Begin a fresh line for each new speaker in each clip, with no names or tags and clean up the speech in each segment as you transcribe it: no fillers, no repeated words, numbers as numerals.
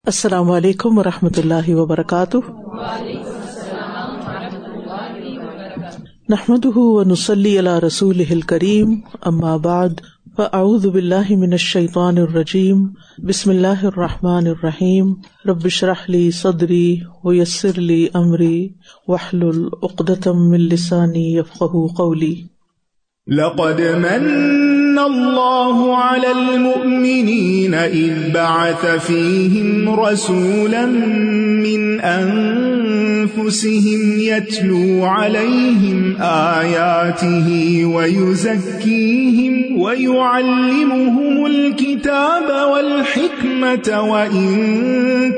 السلام علیکم ورحمۃ اللہ وبرکاتہ۔ نحمده ونصلی علی رسولہ الکریم، اما بعد فاعوذ باللہ من الشیطان الرجیم، بسم اللہ الرحمن الرحیم، رب اشرح لی صدری ویسر لی امری واحلل عقدۃ من لسانی یفقہوا قولی۔
لقد من الله على المؤمنين إذ بعث فيهم رسولا من أنفسهم يتلو عليهم آياته ويزكيهم ويعلمهم الكتاب والحكمة وإن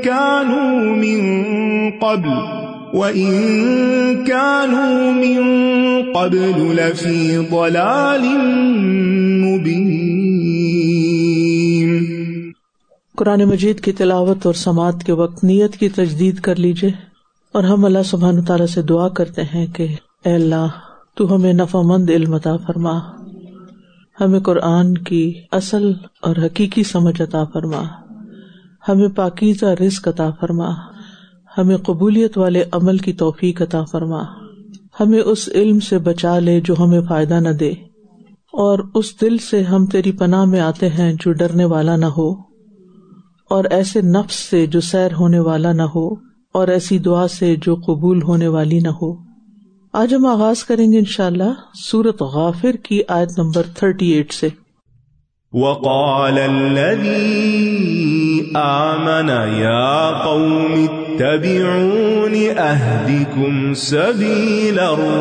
كانوا من قبل لفی ضلال مبین۔
قرآن مجید کی تلاوت اور سماعت کے وقت نیت کی تجدید کر لیجئے، اور ہم اللہ سبحانہ تعالیٰ سے دعا کرتے ہیں کہ اے اللہ، تو ہمیں نفع مند علم عطا فرما، ہمیں قرآن کی اصل اور حقیقی سمجھ عطا فرما، ہمیں پاکیزہ رزق عطا فرما، ہمیں قبولیت والے عمل کی توفیق عطا فرما، ہمیں اس علم سے بچا لے جو ہمیں فائدہ نہ دے، اور اس دل سے ہم تیری پناہ میں آتے ہیں جو ڈرنے والا نہ ہو، اور ایسے نفس سے جو سیر ہونے والا نہ ہو، اور ایسی دعا سے جو قبول ہونے والی نہ ہو۔ آج ہم آغاز کریں گے انشاءاللہ سورۃ غافر کی آیت نمبر 38 سے۔
وقال الذي آمن يا قوم اتبعون أهدكم سبيل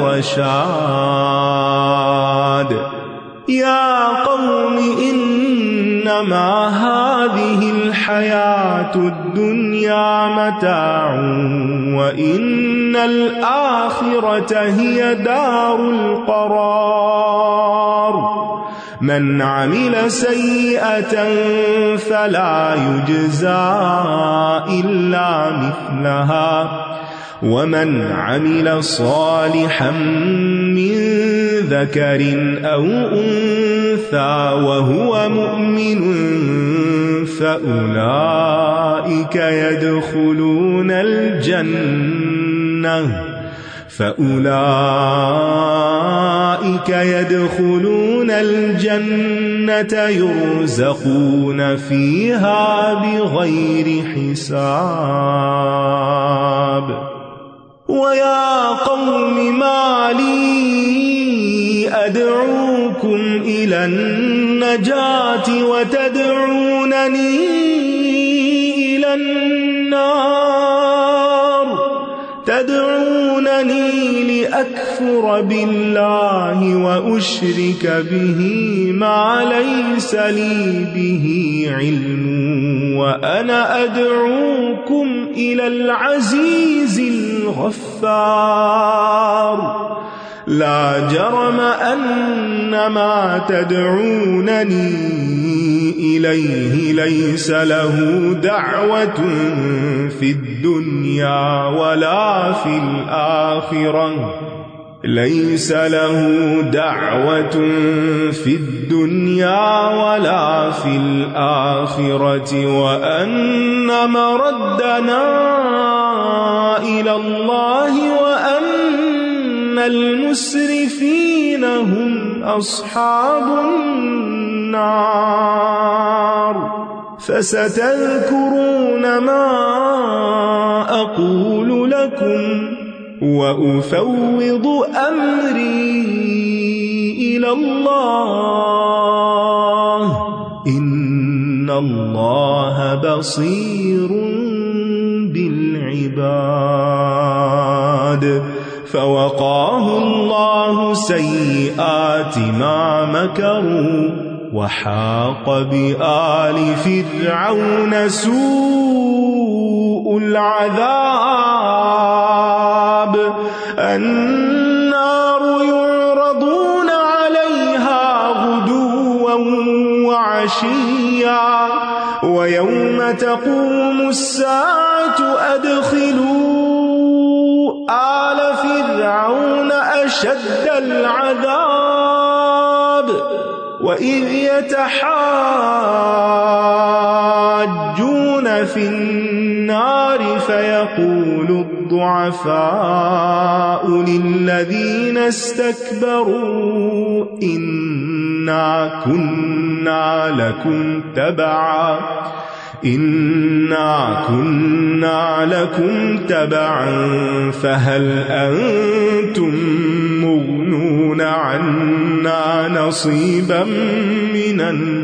الرشاد يا قوم إنما هذه الحياة الدنيا متاع وإن الآخرة هي دار القرار من عمل سيئة فلا يجزى إلا مثلها ومن عمل صالحا من ذكر أو أنثى وهو مؤمن فأولئك يدخلون الجنة يرزقون فيها بغير حساب ويا قوم ما لي أدعوكم إلى النجاة وتدعونني إلى النار تدعونني لأكفر بالله وأشرك به ما ليس لي به علم وأنا أدعوكم إلى العزيز الغفار لا جرم أن ما تدعونني إليه ليس له دعوة في الدنيا ولا في الآخرة وأن مردنا إلى الله وأن المسرفين هم أصحاب النار فستذكرون ما أقول لكم وأفوض أمري إلى الله إن الله بصير بالعباد فوقاه الله سيئات ما مكروا وحاق بآل فرعون سوء العذاب النار يعرضون عليها غدوا وعشيا ويوم تقوم الساعة أدخلوا آل فرعون أشد العذاب وَإِذْ يَتَحَاجُّونَ في النار فيقول الضعفاء للذين استكبروا إنا كنا لكم تبعا فهل أنتم مغنون عنا نصيبا من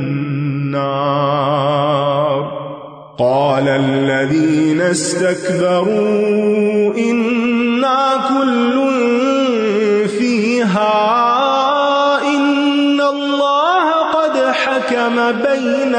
النار قال الذين استكبروا إنا كل فيها إن الله قد حكم بين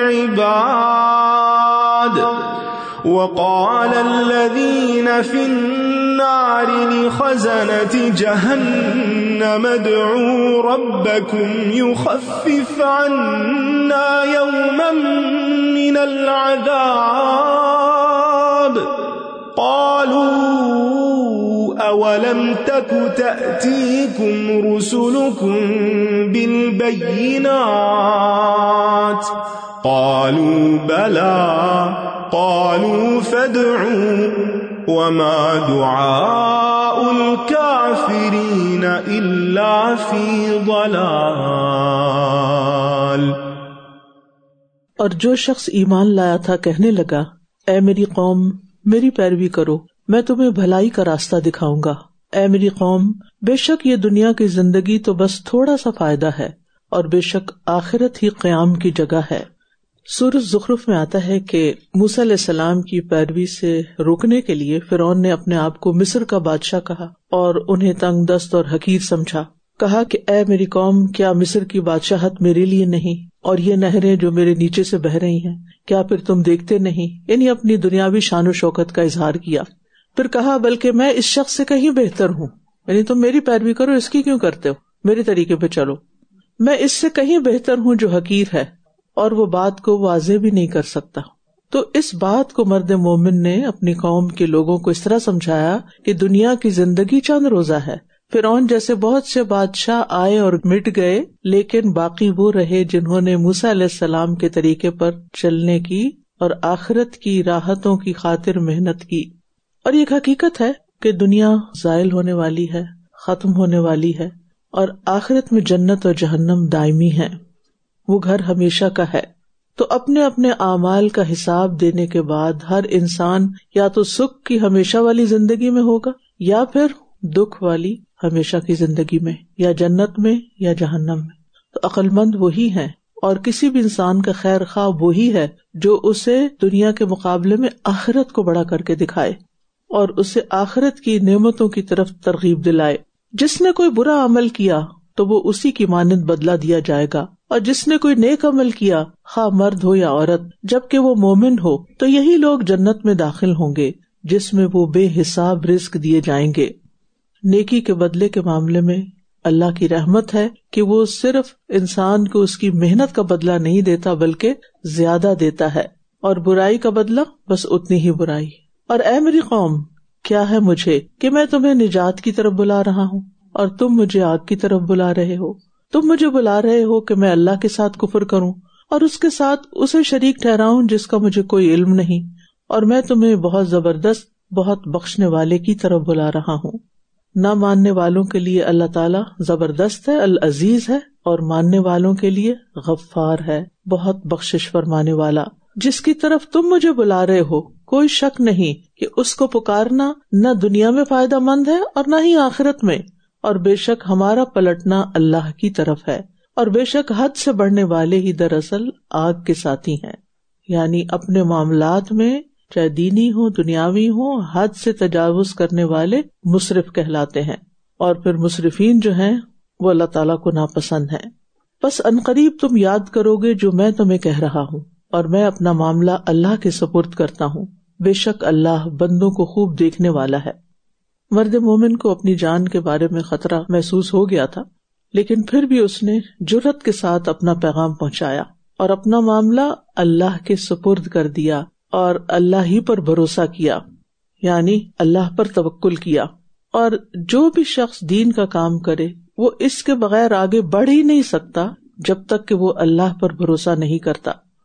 العباد وقال الذين في النار لخزنة جهنم ادعوا ربكم يخفف عنا يوما من العذاب قالوا أولم تك تأتيكم رسلكم بالبينات قالوا بلى قالوا فادعوا وما دعاء الكافرين إلا في ضلال۔
اور جو شخص ایمان لایا تھا کہنے لگا، اے میری قوم میری پیروی کرو، میں تمہیں بھلائی کا راستہ دکھاؤں گا۔ اے میری قوم، بے شک یہ دنیا کی زندگی تو بس تھوڑا سا فائدہ ہے، اور بے شک آخرت ہی قیام کی جگہ ہے۔ سورۃ زخرف میں آتا ہے کہ موسیٰ علیہ السلام کی پیروی سے روکنے کے لیے فرعون نے اپنے آپ کو مصر کا بادشاہ کہا اور انہیں تنگ دست اور حقیر سمجھا۔ کہا کہ اے میری قوم، کیا مصر کی بادشاہت میرے لیے نہیں، اور یہ نہریں جو میرے نیچے سے بہہ رہی ہیں، کیا پھر تم دیکھتے نہیں؟ یعنی اپنی دنیاوی شان و شوکت کا اظہار کیا۔ پھر کہا بلکہ میں اس شخص سے کہیں بہتر ہوں، یعنی تم میری پیروی کرو، اس کی کیوں کرتے ہو، میرے طریقے پہ چلو، میں اس سے کہیں بہتر ہوں جو حقیر ہے اور وہ بات کو واضح بھی نہیں کر سکتا۔ تو اس بات کو مرد مومن نے اپنی قوم کے لوگوں کو اس طرح سمجھایا کہ دنیا کی زندگی چند روزہ ہے۔ فرعون جیسے بہت سے بادشاہ آئے اور مٹ گئے، لیکن باقی وہ رہے جنہوں نے موسیٰ علیہ السلام کے طریقے پر چلنے کی اور آخرت کی راحتوں کی خاطر محنت کی۔ اور یہ حقیقت ہے کہ دنیا زائل ہونے والی ہے، ختم ہونے والی ہے، اور آخرت میں جنت اور جہنم دائمی ہے، وہ گھر ہمیشہ کا ہے۔ تو اپنے اپنے اعمال کا حساب دینے کے بعد ہر انسان یا تو سکھ کی ہمیشہ والی زندگی میں ہوگا یا پھر دکھ والی ہمیشہ کی زندگی میں، یا جنت میں یا جہنم میں۔ تو عقل مند وہی ہے، اور کسی بھی انسان کا خیر خواہ وہی ہے جو اسے دنیا کے مقابلے میں آخرت کو بڑا کر کے دکھائے اور اسے آخرت کی نعمتوں کی طرف ترغیب دلائے۔ جس نے کوئی برا عمل کیا تو وہ اسی کی مانند بدلہ دیا جائے گا، اور جس نے کوئی نیک عمل کیا، خواہ مرد ہو یا عورت، جبکہ وہ مومن ہو، تو یہی لوگ جنت میں داخل ہوں گے جس میں وہ بے حساب رزق دیے جائیں گے۔ نیکی کے بدلے کے معاملے میں اللہ کی رحمت ہے کہ وہ صرف انسان کو اس کی محنت کا بدلہ نہیں دیتا بلکہ زیادہ دیتا ہے، اور برائی کا بدلہ بس اتنی ہی برائی۔ اور اے میری قوم، کیا ہے مجھے کہ میں تمہیں نجات کی طرف بلا رہا ہوں اور تم مجھے آگ کی طرف بلا رہے ہو؟ تم مجھے بلا رہے ہو کہ میں اللہ کے ساتھ کفر کروں اور اس کے ساتھ اسے شریک ٹھہراؤں جس کا مجھے کوئی علم نہیں، اور میں تمہیں بہت زبردست، بہت بخشنے والے کی طرف بلا رہا ہوں۔ نہ ماننے والوں کے لیے اللہ تعالیٰ زبردست ہے، العزیز ہے، اور ماننے والوں کے لیے غفار ہے، بہت بخشش فرمانے والا۔ جس کی طرف تم مجھے بلا رہے ہو کوئی شک نہیں کہ اس کو پکارنا نہ دنیا میں فائدہ مند ہے اور نہ ہی آخرت میں، اور بے شک ہمارا پلٹنا اللہ کی طرف ہے، اور بے شک حد سے بڑھنے والے ہی دراصل آگ کے ساتھی ہیں۔ یعنی اپنے معاملات میں چاہے دینی ہو دنیاوی ہو، حد سے تجاوز کرنے والے مسرف کہلاتے ہیں، اور پھر مسرفین جو ہیں وہ اللہ تعالیٰ کو ناپسند ہیں۔ بس عنقریب تم یاد کرو گے جو میں تمہیں کہہ رہا ہوں، اور میں اپنا معاملہ اللہ کے سپرد کرتا ہوں، بے شک اللہ بندوں کو خوب دیکھنے والا ہے۔ مرد مومن کو اپنی جان کے بارے میں خطرہ محسوس ہو گیا تھا، لیکن پھر بھی اس نے جرأت کے ساتھ اپنا پیغام پہنچایا اور اپنا معاملہ اللہ کے سپرد کر دیا اور اللہ ہی پر بھروسہ کیا، یعنی اللہ پر توکل کیا۔ اور جو بھی شخص دین کا کام کرے وہ اس کے بغیر آگے بڑھ ہی نہیں سکتا جب تک کہ وہ اللہ پر بھروسہ نہیں کرتا۔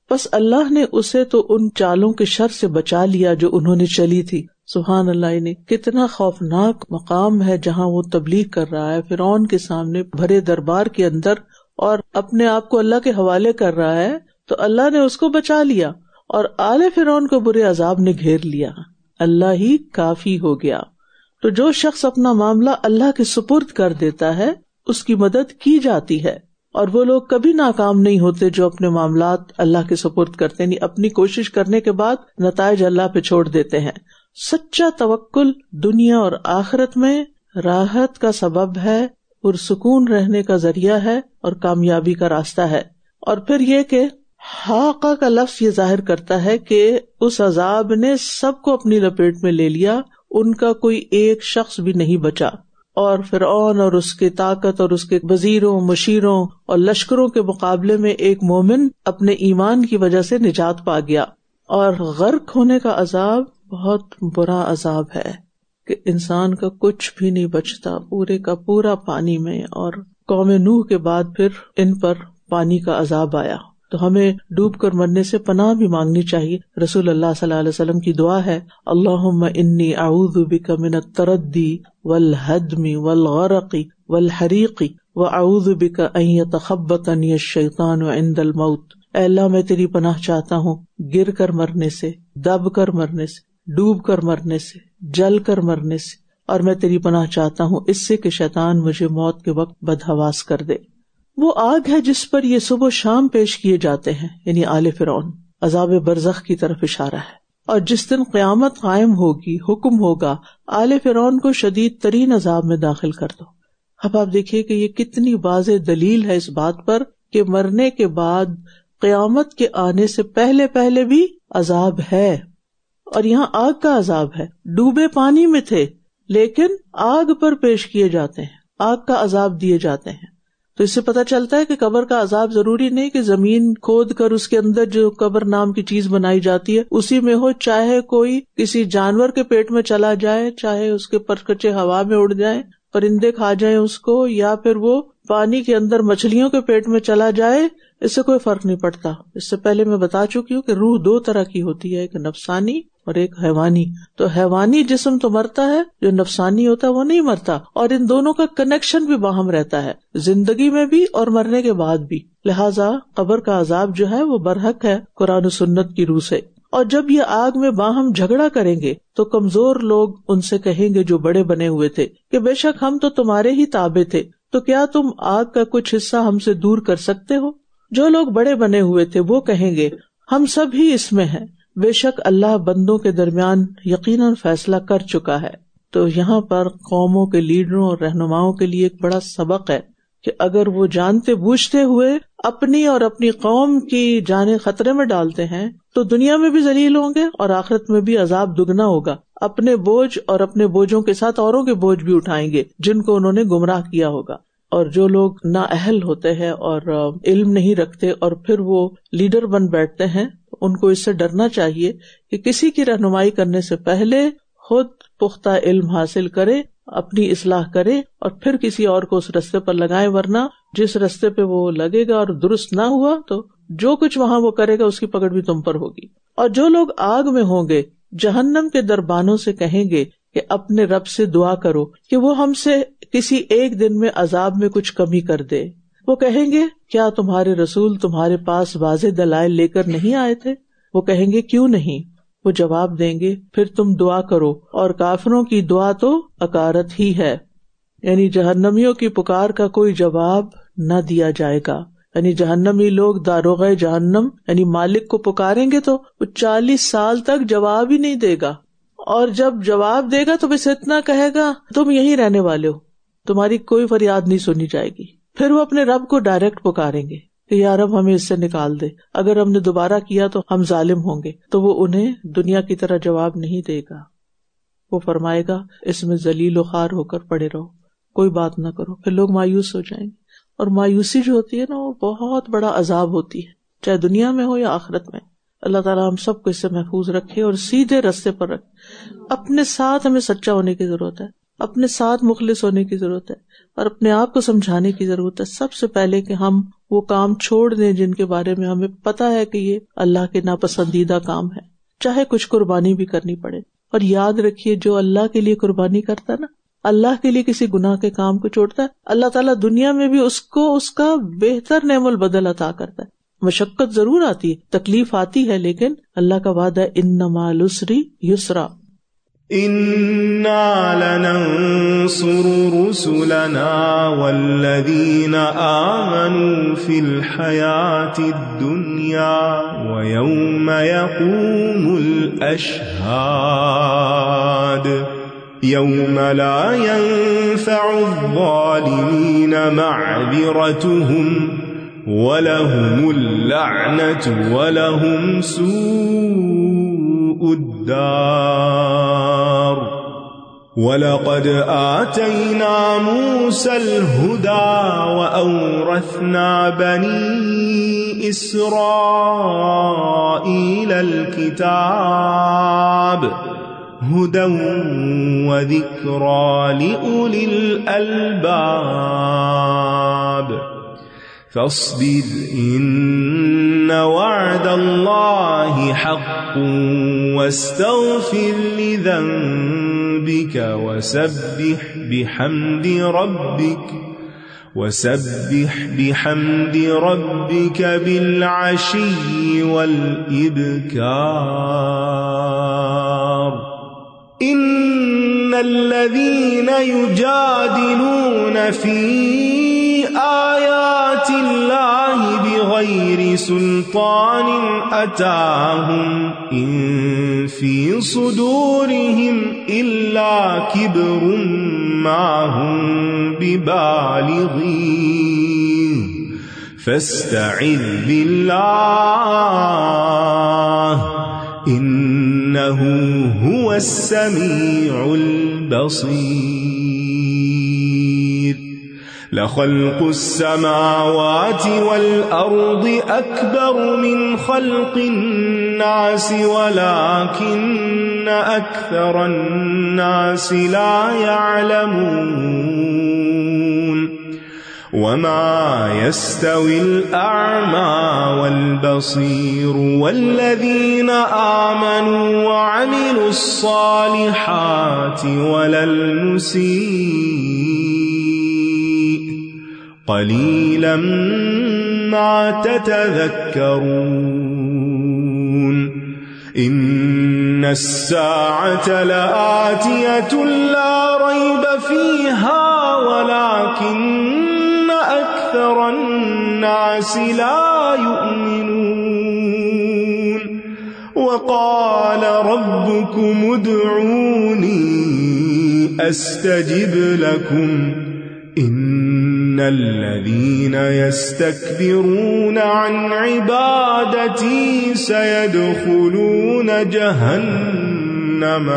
بس اللہ نے اسے تو ان چالوں کے شر سے بچا لیا جو انہوں نے چلی تھی. سبحان اللہ، نے کتنا خوفناک مقام ہے جہاں وہ تبلیغ کر رہا ہے فرعون کے سامنے بھرے دربار کے اندر، اور اپنے آپ کو اللہ کے حوالے کر رہا ہے، تو اللہ نے اس کو بچا لیا اور آل فرعون کو برے عذاب نے گھیر لیا. اللہ ہی کافی ہو گیا. تو جو شخص اپنا معاملہ اللہ کے سپرد کر دیتا ہے اس کی مدد کی جاتی ہے، اور وہ لوگ کبھی ناکام نہیں ہوتے جو اپنے معاملات اللہ کے سپرد کرتے ہیں، اپنی کوشش کرنے کے بعد نتائج اللہ پہ چھوڑ دیتے ہیں. سچا توکل دنیا اور آخرت میں راحت کا سبب ہے، پرسکون رہنے کا ذریعہ ہے اور کامیابی کا راستہ ہے. اور پھر یہ کہ حاقہ کا لفظ یہ ظاہر کرتا ہے کہ اس عذاب نے سب کو اپنی لپیٹ میں لے لیا، ان کا کوئی ایک شخص بھی نہیں بچا. اور فرعون اور اس کی طاقت اور اس کے وزیروں، مشیروں اور لشکروں کے مقابلے میں ایک مومن اپنے ایمان کی وجہ سے نجات پا گیا. اور غرق ہونے کا عذاب بہت برا عذاب ہے کہ انسان کا کچھ بھی نہیں بچتا، پورے کا پورا پانی میں. اور قوم نوح کے بعد پھر ان پر پانی کا عذاب آیا، تو ہمیں ڈوب کر مرنے سے پناہ بھی مانگنی چاہیے. رسول اللہ صلی اللہ علیہ وسلم کی دعا ہے، اللہم انی اعوذ بک من التردی والہدم والغرق والحریق واعوذ بک ان یتخبطنی الشیطان عند الموت. اے اللہ میں تیری پناہ چاہتا ہوں گر کر مرنے سے، دب کر مرنے سے، ڈوب کر مرنے سے، جل کر مرنے سے، اور میں تیری پناہ چاہتا ہوں اس سے کہ شیطان مجھے موت کے وقت بدحواس کر دے. وہ آگ ہے جس پر یہ صبح و شام پیش کیے جاتے ہیں، یعنی آل فرعون. عذاب برزخ کی طرف اشارہ ہے. اور جس دن قیامت قائم ہوگی حکم ہوگا آل فرعون کو شدید ترین عذاب میں داخل کر دو. اب آپ دیکھیے کہ یہ کتنی واضح دلیل ہے اس بات پر کہ مرنے کے بعد قیامت کے آنے سے پہلے پہلے بھی عذاب ہے. اور یہاں آگ کا عذاب ہے. ڈوبے پانی میں تھے لیکن آگ پر پیش کیے جاتے ہیں، آگ کا عذاب دیے جاتے ہیں. تو اس سے پتہ چلتا ہے کہ قبر کا عذاب ضروری نہیں کہ زمین کھود کر اس کے اندر جو قبر نام کی چیز بنائی جاتی ہے اسی میں ہو، چاہے کوئی کسی جانور کے پیٹ میں چلا جائے، چاہے اس کے پرکچے ہوا میں اڑ جائیں، پرندے کھا جائیں اس کو، یا پھر وہ پانی کے اندر مچھلیوں کے پیٹ میں چلا جائے، اس سے کوئی فرق نہیں پڑتا. اس سے پہلے میں بتا چکی ہوں کہ روح دو طرح کی ہوتی ہے، ایک نفسانی اور ایک حیوانی. تو حیوانی جسم تو مرتا ہے، جو نفسانی ہوتا ہے وہ نہیں مرتا، اور ان دونوں کا کنیکشن بھی باہم رہتا ہے زندگی میں بھی اور مرنے کے بعد بھی. لہٰذا قبر کا عذاب جو ہے وہ برحق ہے قرآن و سنت کی روح سے. اور جب یہ آگ میں باہم جھگڑا کریں گے تو کمزور لوگ ان سے کہیں گے جو بڑے بنے ہوئے تھے کہ بے شک ہم تو تمہارے ہی تابع تھے، تو کیا تم آگ کا کچھ حصہ ہم سے دور کر سکتے ہو؟ جو لوگ بڑے بنے ہوئے تھے وہ کہیں گے ہم سب ہی اس میں ہیں، بے شک اللہ بندوں کے درمیان یقیناً فیصلہ کر چکا ہے. تو یہاں پر قوموں کے لیڈروں اور رہنماؤں کے لیے ایک بڑا سبق ہے کہ اگر وہ جانتے بوجھتے ہوئے اپنی اور اپنی قوم کی جانیں خطرے میں ڈالتے ہیں تو دنیا میں بھی ذلیل ہوں گے اور آخرت میں بھی عذاب دگنا ہوگا. اپنے بوجھ اور اپنے بوجھوں کے ساتھ اوروں کے بوجھ بھی اٹھائیں گے جن کو انہوں نے گمراہ کیا ہوگا. اور جو لوگ نااہل ہوتے ہیں اور علم نہیں رکھتے اور پھر وہ لیڈر بن بیٹھتے ہیں، ان کو اس سے ڈرنا چاہیے کہ کسی کی رہنمائی کرنے سے پہلے خود پختہ علم حاصل کرے، اپنی اصلاح کرے اور پھر کسی اور کو اس رستے پر لگائے. ورنہ جس رستے پہ وہ لگے گا اور درست نہ ہوا تو جو کچھ وہاں وہ کرے گا اس کی پکڑ بھی تم پر ہوگی. اور جو لوگ آگ میں ہوں گے جہنم کے دربانوں سے کہیں گے کہ اپنے رب سے دعا کرو کہ وہ ہم سے کسی ایک دن میں عذاب میں کچھ کمی کر دے. وہ کہیں گے کیا تمہارے رسول تمہارے پاس واضح دلائل لے کر نہیں آئے تھے؟ وہ کہیں گے کیوں نہیں؟ وہ جواب دیں گے پھر تم دعا کرو، اور کافروں کی دعا تو اکارت ہی ہے، یعنی جہنمیوں کی پکار کا کوئی جواب نہ دیا جائے گا. یعنی جہنمی لوگ داروغہ جہنم یعنی مالک کو پکاریں گے تو وہ 40 سال تک جواب ہی نہیں دے گا، اور جب جواب دے گا تو بس اتنا کہے گا تم یہیں رہنے والے ہو، تمہاری کوئی فریاد نہیں سنی جائے گی. پھر وہ اپنے رب کو ڈائریکٹ پکاریں گے کہ یا رب ہمیں اس سے نکال دے، اگر ہم نے دوبارہ کیا تو ہم ظالم ہوں گے. تو وہ انہیں دنیا کی طرح جواب نہیں دے گا، وہ فرمائے گا اس میں ذلیل و خوار ہو کر پڑے رہو، کوئی بات نہ کرو. پھر لوگ مایوس ہو جائیں گے، اور مایوسی جو ہوتی ہے نا وہ بہت بڑا عذاب ہوتی ہے، چاہے دنیا میں ہو یا آخرت میں. اللہ تعالیٰ ہم سب کو اس سے محفوظ رکھے اور سیدھے راستے پر رکھے. اپنے ساتھ ہمیں سچا ہونے کی ضرورت ہے، اپنے ساتھ مخلص ہونے کی ضرورت ہے، اور اپنے آپ کو سمجھانے کی ضرورت ہے سب سے پہلے کہ ہم وہ کام چھوڑ دیں جن کے بارے میں ہمیں پتا ہے کہ یہ اللہ کے ناپسندیدہ کام ہے، چاہے کچھ قربانی بھی کرنی پڑے. اور یاد رکھیے جو اللہ کے لیے قربانی کرتا ہے نا، اللہ کے لیے کسی گناہ کے کام کو چھوڑتا ہے، اللہ تعالیٰ دنیا میں بھی اس کو اس کا بہتر نعم البدل عطا کرتا ہے. مشقت ضرور آتی ہے، تکلیف آتی ہے، لیکن اللہ کا وعدہ ان مع العسر یسرا.
إنا لننصر رسلنا والذين آمنوا في الحياة الدنيا ويوم يقوم الأشهاد يوم لا ينفع الظالمين معذرتهم وَلَهُمُ اللَّعْنَةُ وَلَهُمْ سُوءُ الدَّارِ. وَلَقَدْ آتَيْنَا مُوسَى الْهُدَى وَأَوْرَثْنَا بَنِي إِسْرَائِيلَ الْكِتَابَ هُدًى وَذِكْرَى لِأُولِي الْأَلْبَابِ. فاصبر إن وعد الله حق واستغفر لذنبك وسبح بحمد ربك بالعشي والإبكار. إن الذين يجادلون في آيات الله بغير سلطان أتاهم إن في صدورهم إلا كبر ما هم ببالغيه فاستعذ بالله إنه هو السميع البصير. لخلق السماوات والأرض أكبر من خلق الناس ولكن أكثر الناس لا يعلمون. وما يستوي الأعمى والبصير والذين آمنوا وعملوا الصالحات ولا المسيء قليلا ما تتذكرون. إن الساعة لآتية لا ريب فيها ولكن أكثر الناس لا يؤمنون. وقال ربكم ادعوني أستجب لكم إن الذين يستكبرون عن عبادتي سيدخلون جهنم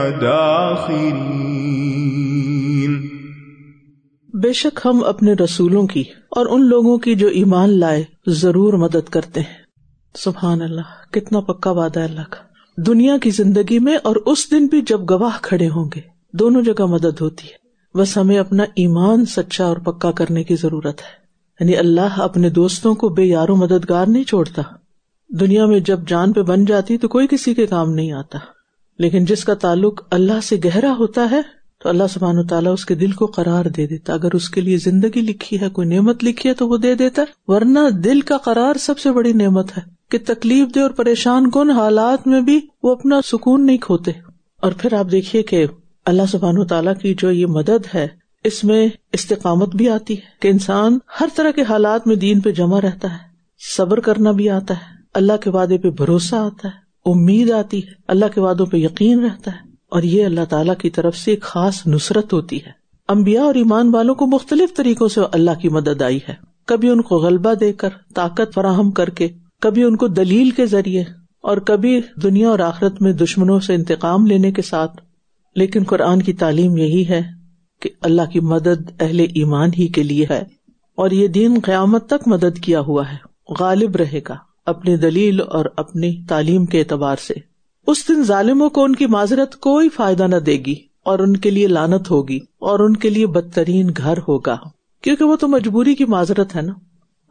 داخرين.
بے شک ہم اپنے رسولوں کی اور ان لوگوں کی جو ایمان لائے ضرور مدد کرتے ہیں. سبحان اللہ، کتنا پکا وعدہ ہے اللہ کا. دنیا کی زندگی میں اور اس دن بھی جب گواہ کھڑے ہوں گے، دونوں جگہ مدد ہوتی ہے. بس ہمیں اپنا ایمان سچا اور پکا کرنے کی ضرورت ہے. یعنی اللہ اپنے دوستوں کو بے یار و مددگار نہیں چھوڑتا. دنیا میں جب جان پہ بن جاتی تو کوئی کسی کے کام نہیں آتا، لیکن جس کا تعلق اللہ سے گہرا ہوتا ہے تو اللہ سبحانہ وتعالیٰ اس کے دل کو قرار دے دیتا. اگر اس کے لیے زندگی لکھی ہے، کوئی نعمت لکھی ہے تو وہ دے دیتا، ورنہ دل کا قرار سب سے بڑی نعمت ہے کہ تکلیف دے اور پریشان کن حالات میں بھی وہ اپنا سکون نہیں کھوتے. اور پھر آپ دیکھیے کہ اللہ سبحانہ وتعالیٰ کی جو یہ مدد ہے، اس میں استقامت بھی آتی ہے کہ انسان ہر طرح کے حالات میں دین پہ جمع رہتا ہے، صبر کرنا بھی آتا ہے، اللہ کے وعدے پہ بھروسہ آتا ہے، امید آتی ہے، اللہ کے وعدوں پہ یقین رہتا ہے. اور یہ اللہ تعالیٰ کی طرف سے ایک خاص نصرت ہوتی ہے. انبیاء اور ایمان والوں کو مختلف طریقوں سے اللہ کی مدد آئی ہے. کبھی ان کو غلبہ دے کر، طاقت فراہم کر کے، کبھی ان کو دلیل کے ذریعے، اور کبھی دنیا اور آخرت میں دشمنوں سے انتقام لینے کے ساتھ. لیکن قرآن کی تعلیم یہی ہے کہ اللہ کی مدد اہل ایمان ہی کے لیے ہے، اور یہ دین قیامت تک مدد کیا ہوا ہے، غالب رہے گا اپنی دلیل اور اپنی تعلیم کے اعتبار سے. اس دن ظالموں کو ان کی معذرت کوئی فائدہ نہ دے گی، اور ان کے لیے لعنت ہوگی، اور ان کے لیے بدترین گھر ہوگا، کیونکہ وہ تو مجبوری کی معذرت ہے نا.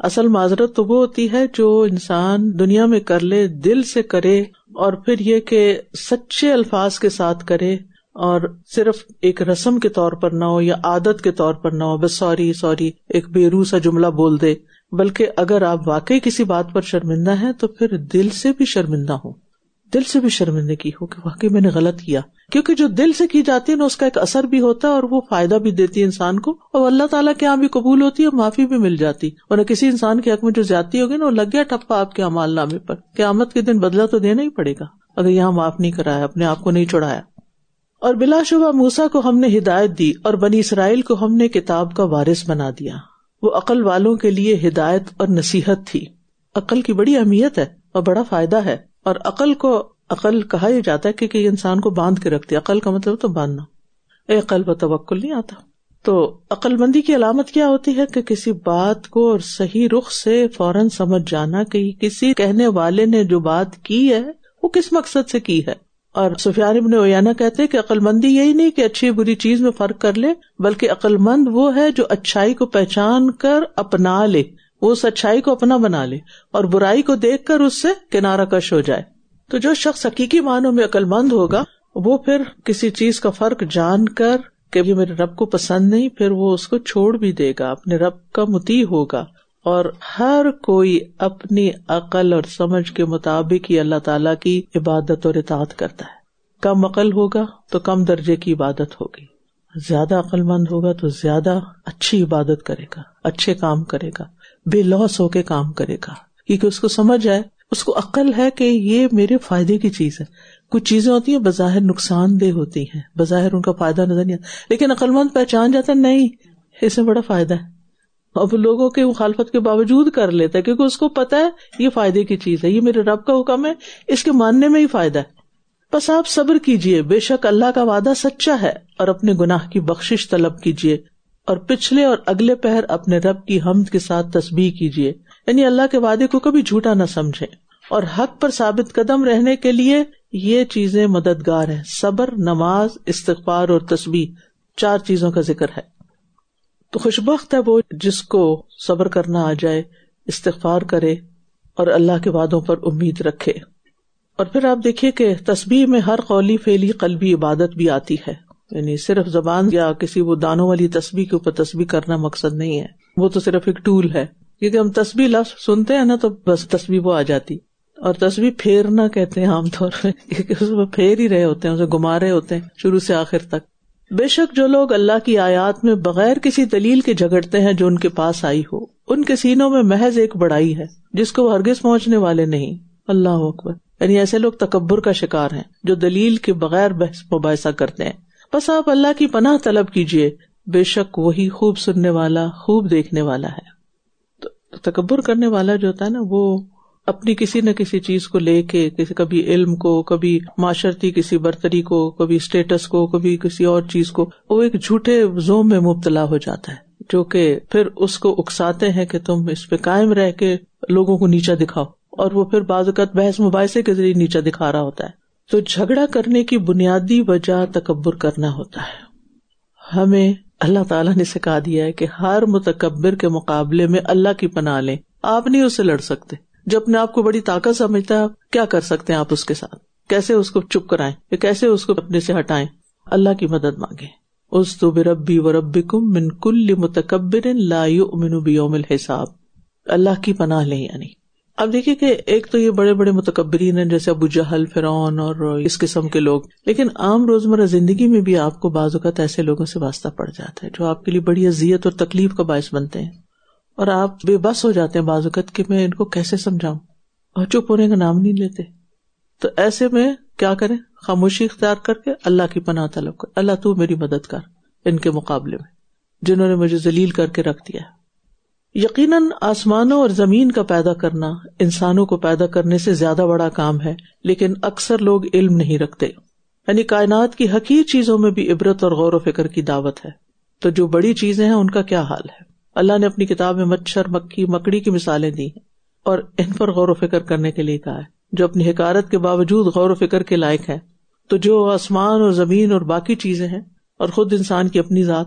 اصل معذرت تو وہ ہوتی ہے جو انسان دنیا میں کر لے، دل سے کرے، اور پھر یہ کہ سچے الفاظ کے ساتھ کرے، اور صرف ایک رسم کے طور پر نہ ہو یا عادت کے طور پر نہ ہو، بس سوری سوری ایک بے روح سا جملہ بول دے، بلکہ اگر آپ واقعی کسی بات پر شرمندہ ہیں تو پھر دل سے بھی شرمندہ ہو، دل سے بھی شرمندگی ہو کہ واقعی میں نے غلط کیا، کیونکہ جو دل سے کی جاتی ہے نا اس کا ایک اثر بھی ہوتا ہے اور وہ فائدہ بھی دیتی ہے انسان کو، اور اللہ تعالیٰ کے یہاں بھی قبول ہوتی ہے اور معافی بھی مل جاتی، اور کسی انسان کے حق میں جو زیادتی ہوگی نا وہ لگ گیا ٹھپا آپ کے اعمال نامے پر، قیامت کے دن بدلہ تو دینا ہی پڑے گا اگر یہاں معاف نہیں کرایا، اپنے آپ کو نہیں چھڑایا۔ اور بلا شبہ موسیٰ کو ہم نے ہدایت دی اور بنی اسرائیل کو ہم نے کتاب کا وارث بنا دیا، وہ عقل والوں کے لیے ہدایت اور نصیحت تھی۔ عقل کی بڑی اہمیت ہے اور بڑا فائدہ ہے، اور عقل کو عقل کہا ہی جاتا ہے کہ یہ انسان کو باندھ کے رکھتی ہے، عقل کا مطلب تو باندھنا، اے قلب و توکل نہیں آتا۔ تو عقل مندی کی علامت کیا ہوتی ہے کہ کسی بات کو اور صحیح رخ سے فوراً سمجھ جانا کہ کسی کہنے والے نے جو بات کی ہے وہ کس مقصد سے کی ہے۔ اور سفیان ابن عیینہ کہتے ہیں کہ عقل مندی یہی نہیں کہ اچھی بری چیز میں فرق کر لے، بلکہ عقل مند وہ ہے جو اچھائی کو پہچان کر اپنا لے، وہ اس اچھائی کو اپنا بنا لے، اور برائی کو دیکھ کر اس سے کنارہ کش ہو جائے۔ تو جو شخص حقیقی معنوں میں عقل مند ہوگا وہ پھر کسی چیز کا فرق جان کر کہ یہ میرے رب کو پسند نہیں، پھر وہ اس کو چھوڑ بھی دے گا، اپنے رب کا مطیع ہوگا۔ اور ہر کوئی اپنی عقل اور سمجھ کے مطابق ہی اللہ تعالیٰ کی عبادت اور اطاعت کرتا ہے۔ کم عقل ہوگا تو کم درجے کی عبادت ہوگی، زیادہ عقل مند ہوگا تو زیادہ اچھی عبادت کرے گا، اچھے کام کرے گا، بے لوث ہو کے کام کرے گا، کیونکہ اس کو سمجھ آئے، اس کو عقل ہے کہ یہ میرے فائدے کی چیز ہے۔ کچھ چیزیں ہوتی ہیں بظاہر نقصان دہ ہوتی ہیں، بظاہر ان کا فائدہ نظر نہیں آتا، لیکن عقل مند پہچان جاتا ہے نہیں اس میں بڑا فائدہ ہے، اب لوگوں کے مخالفت کے باوجود کر لیتا ہے کیونکہ اس کو پتا ہے یہ فائدے کی چیز ہے، یہ میرے رب کا حکم ہے، اس کے ماننے میں ہی فائدہ ہے۔ بس آپ صبر کیجئے، بے شک اللہ کا وعدہ سچا ہے، اور اپنے گناہ کی بخشش طلب کیجئے، اور پچھلے اور اگلے پہر اپنے رب کی حمد کے ساتھ تسبیح کیجئے، یعنی اللہ کے وعدے کو کبھی جھوٹا نہ سمجھیں، اور حق پر ثابت قدم رہنے کے لیے یہ چیزیں مددگار ہیں، صبر، نماز، استغفار اور تسبیح، 4 چیزوں کا ذکر ہے۔ تو خوشبخت ہے وہ جس کو صبر کرنا آ جائے، استغفار کرے اور اللہ کے وعدوں پر امید رکھے۔ اور پھر آپ دیکھیے کہ تسبیح میں ہر قولی، فعلی، قلبی عبادت بھی آتی ہے، یعنی صرف زبان یا کسی وہ دانوں والی تسبیح کے اوپر تسبیح کرنا مقصد نہیں ہے، وہ تو صرف ایک ٹول ہے، کیونکہ ہم تسبیح لفظ سنتے ہیں نا تو بس تسبیح وہ آ جاتی، اور تسبیح پھیرنا کہتے ہیں عام طور پہ، کیونکہ اس میں پھیر ہی رہے ہوتے ہیں، اسے گھما رہے ہوتے ہیں شروع سے آخر تک۔ بے شک جو لوگ اللہ کی آیات میں بغیر کسی دلیل کے جھگڑتے ہیں جو ان کے پاس آئی ہو، ان کے سینوں میں محض ایک بڑائی ہے جس کو وہ ہرگز پہنچنے والے نہیں۔ اللہ اکبر، یعنی ایسے لوگ تکبر کا شکار ہیں جو دلیل کے بغیر بحث مباحثہ کرتے ہیں۔ بس آپ اللہ کی پناہ طلب کیجئے، بے شک وہی خوب سننے والا، خوب دیکھنے والا ہے۔ تو تکبر کرنے والا جو ہوتا ہے نا وہ اپنی کسی نہ کسی چیز کو لے کے، کبھی علم کو، کبھی معاشرتی کسی برتری کو، کبھی اسٹیٹس کو، کبھی کسی اور چیز کو، وہ ایک جھوٹے زوم میں مبتلا ہو جاتا ہے جو کہ پھر اس کو اکساتے ہیں کہ تم اس پہ قائم رہ کے لوگوں کو نیچا دکھاؤ، اور وہ پھر بعض اوقات بحث مباحثے کے ذریعے نیچا دکھا رہا ہوتا ہے۔ تو جھگڑا کرنے کی بنیادی وجہ تکبر کرنا ہوتا ہے۔ ہمیں اللہ تعالیٰ نے سکھا دیا ہے کہ ہر متکبر کے مقابلے میں اللہ کی پناہ لیں، آپ نہیں اس سے لڑ سکتے۔ جو اپنے آپ کو بڑی طاقت سمجھتا ہے، کیا کر سکتے ہیں آپ اس کے ساتھ؟ کیسے اس کو چپ کرائیں یا کیسے اس کو اپنے سے ہٹائیں؟ اللہ کی مدد مانگیں۔ اُسْتُ بِرَبِّي وَرَبِّكُم مِّن كُلِّ مُتَكَبِّرٍ لَا يُؤْمِنُ بِيَوْمِ الْحِسَابِ، اللہ کی پناہ لیں۔ یعنی اب دیکھیے کہ ایک تو یہ بڑے بڑے متکبرین ہیں جیسے ابو جہل، فرعون اور اس قسم کے لوگ، لیکن عام روزمرہ زندگی میں بھی آپ کو بعض اوقات ایسے لوگوں سے واسطہ پڑ جاتا ہے جو آپ کے لیے بڑی اذیت اور تکلیف کا باعث بنتے ہیں، اور آپ بے بس ہو جاتے ہیں بعض اوقات کہ میں ان کو کیسے سمجھاؤں، اور چپ ہونے کا نام نہیں لیتے۔ تو ایسے میں کیا کریں؟ خاموشی اختیار کر کے اللہ کی پناہ طلب کر، اللہ تو میری مدد کر ان کے مقابلے میں جنہوں نے مجھے ذلیل کر کے رکھ دیا ہے۔ یقیناً آسمانوں اور زمین کا پیدا کرنا انسانوں کو پیدا کرنے سے زیادہ بڑا کام ہے، لیکن اکثر لوگ علم نہیں رکھتے۔ یعنی کائنات کی حقیر چیزوں میں بھی عبرت اور غور و فکر کی دعوت ہے، تو جو بڑی چیزیں ہیں ان کا کیا حال ہے؟ اللہ نے اپنی کتاب میں مچھر، مکھی، مکڑی کی مثالیں دی ہیں اور ان پر غور و فکر کرنے کے لیے کہا ہے، جو اپنی حقارت کے باوجود غور و فکر کے لائق ہے۔ تو جو آسمان اور زمین اور باقی چیزیں ہیں اور خود انسان کی اپنی ذات،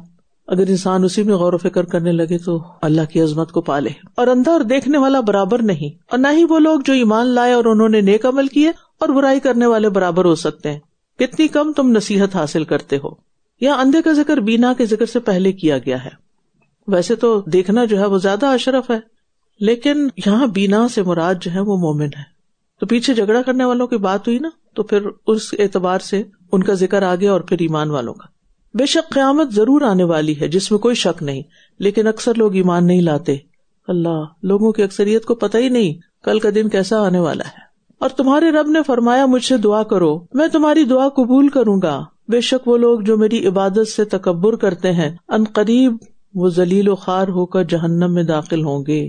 اگر انسان اسی میں غور و فکر کرنے لگے تو اللہ کی عظمت کو پالے. اور اندھا اور دیکھنے والا برابر نہیں، اور نہ ہی وہ لوگ جو ایمان لائے اور انہوں نے نیک عمل کیے اور برائی کرنے والے برابر ہو سکتے ہیں. کتنی کم تم نصیحت حاصل کرتے ہو. یہاں اندھے کا ذکر بینا کے ذکر سے پہلے کیا گیا ہے. ویسے تو دیکھنا جو ہے وہ زیادہ اشرف ہے، لیکن یہاں بینا سے مراد جو ہے وہ مومن ہے. تو پیچھے جھگڑا کرنے والوں کی بات ہوئی نا، تو پھر اس اعتبار سے ان کا ذکر آ گیا، اور پھر ایمان والوں کا. بے شک قیامت ضرور آنے والی ہے جس میں کوئی شک نہیں، لیکن اکثر لوگ ایمان نہیں لاتے. اللہ، لوگوں کی اکثریت کو پتہ ہی نہیں کل کا دن کیسا آنے والا ہے. اور تمہارے رب نے فرمایا مجھ سے دعا کرو، میں تمہاری دعا قبول کروں گا. بے شک وہ لوگ جو میری عبادت سے تکبر کرتے ہیں ان قریب وہ ذلیل و خوار ہو کر جہنم میں داخل ہوں گے.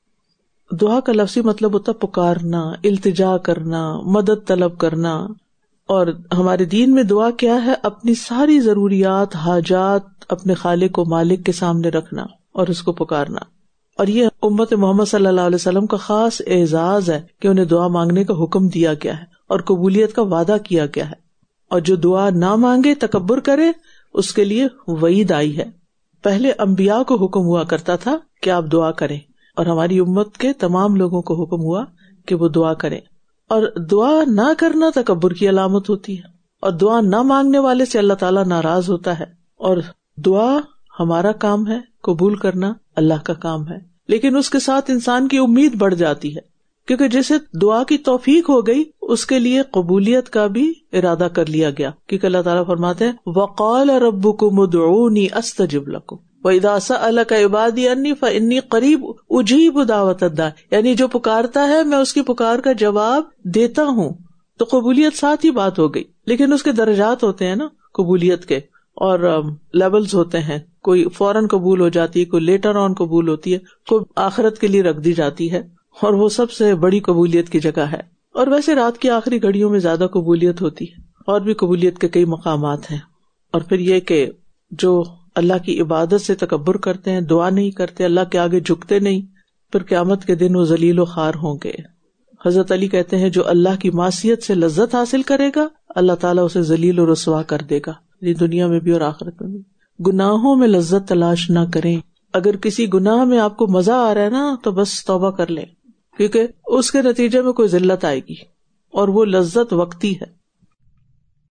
دعا کا لفظی مطلب ہوتا پکارنا، التجا کرنا، مدد طلب کرنا. اور ہمارے دین میں دعا کیا ہے؟ اپنی ساری ضروریات، حاجات اپنے خالق و مالک کے سامنے رکھنا اور اس کو پکارنا. اور یہ امت محمد صلی اللہ علیہ وسلم کا خاص اعزاز ہے کہ انہیں دعا مانگنے کا حکم دیا گیا ہے اور قبولیت کا وعدہ کیا گیا ہے. اور جو دعا نہ مانگے، تکبر کرے، اس کے لیے وعید آئی ہے. پہلے انبیاء کو حکم ہوا کرتا تھا کہ آپ دعا کریں، اور ہماری امت کے تمام لوگوں کو حکم ہوا کہ وہ دعا کریں. اور دعا نہ کرنا تکبر کی علامت ہوتی ہے، اور دعا نہ مانگنے والے سے اللہ تعالیٰ ناراض ہوتا ہے. اور دعا ہمارا کام ہے، قبول کرنا اللہ کا کام ہے، لیکن اس کے ساتھ انسان کی امید بڑھ جاتی ہے، کیونکہ جسے دعا کی توفیق ہو گئی اس کے لیے قبولیت کا بھی ارادہ کر لیا گیا. کیونکہ اللہ تعالیٰ فرماتے ہیں وَقَالَ رَبُّكُمُ ادْعُونِي أَسْتَجِبْ لَكُمْ وَإِذَا سَأَلَكَ عِبَادِي عَنِّي فَإِنِّي قَرِيبٌ أُجِيبُ دَعْوَةَ الدَّاعِ، یعنی جو پکارتا ہے میں اس کی پکار کا جواب دیتا ہوں. تو قبولیت ساتھ ہی بات ہو گئی. لیکن اس کے درجات ہوتے ہیں نا قبولیت کے، اور لیولز ہوتے ہیں. کوئی فوراً قبول ہو جاتی ہے، کوئی لیٹر آن قبول ہوتی ہے، کوئی آخرت کے لیے رکھ دی جاتی ہے، اور وہ سب سے بڑی قبولیت کی جگہ ہے. اور ویسے رات کی آخری گھڑیوں میں زیادہ قبولیت ہوتی ہے، اور بھی قبولیت کے کئی مقامات ہیں. اور پھر یہ کہ جو اللہ کی عبادت سے تکبر کرتے ہیں، دعا نہیں کرتے، اللہ کے آگے جھکتے نہیں، پھر قیامت کے دن وہ ذلیل و خوار ہوں گے. حضرت علی کہتے ہیں جو اللہ کی معصیت سے لذت حاصل کرے گا اللہ تعالیٰ اسے ذلیل و رسوا کر دے گا، دنیا میں بھی اور آخرت میں بھی. گناہوں میں لذت تلاش نہ کریں. اگر کسی گناہ میں آپ کو مزہ آ رہا ہے نا تو بس توبہ کر لیں، کیونکہ اس کے نتیجے میں کوئی ذلت آئے گی، اور وہ لذت وقتی ہے.